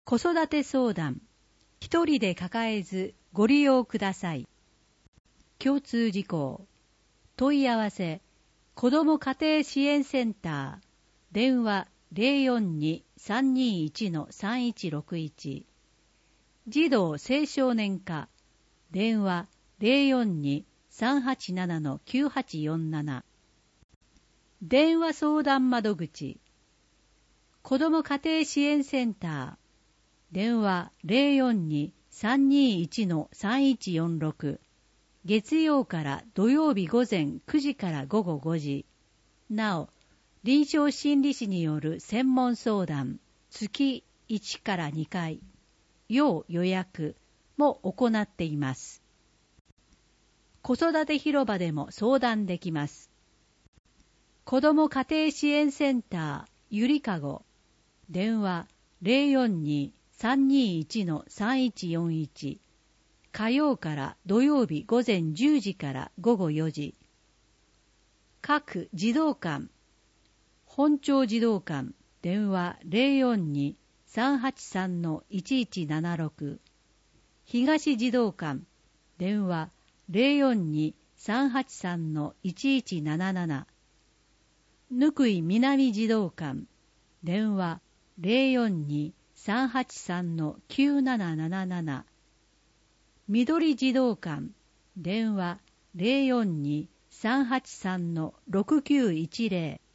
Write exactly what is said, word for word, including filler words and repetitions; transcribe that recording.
子育て相談。一人で抱えずご利用ください。共通事項。問い合わせ。子ども家庭支援センター。電話 ゼロよんに さんにいち さんいちろくいち。児童青少年課。電話 ゼロよんに さんはちなな きゅうはちよんなな。電話相談窓口。子ども家庭支援センター。電話 ゼロよんに さんにいち さんいちよんろく。月曜から土曜日午前くじから午後ごじ。なお、臨床心理士による専門相談、月いちからにかい、要予約も行っています。子育て広場でも相談できます。子ども家庭支援センターゆりかご。電話 ゼロよんに さんにいち さんいちよんいち。火曜から土曜日午前じゅうじから午後よじ。各児童館。本町児童館。電話 ゼロよんに さんはちさん いちいちななろく。東児童館。電話 ゼロよんに さんはちさん いちいちなななな。ぬくい南児童館。電話 ゼロよんに さんはちさん きゅうなななななな。緑児童館。電話 ゼロよんに さんはちさん ろくきゅういちゼロ。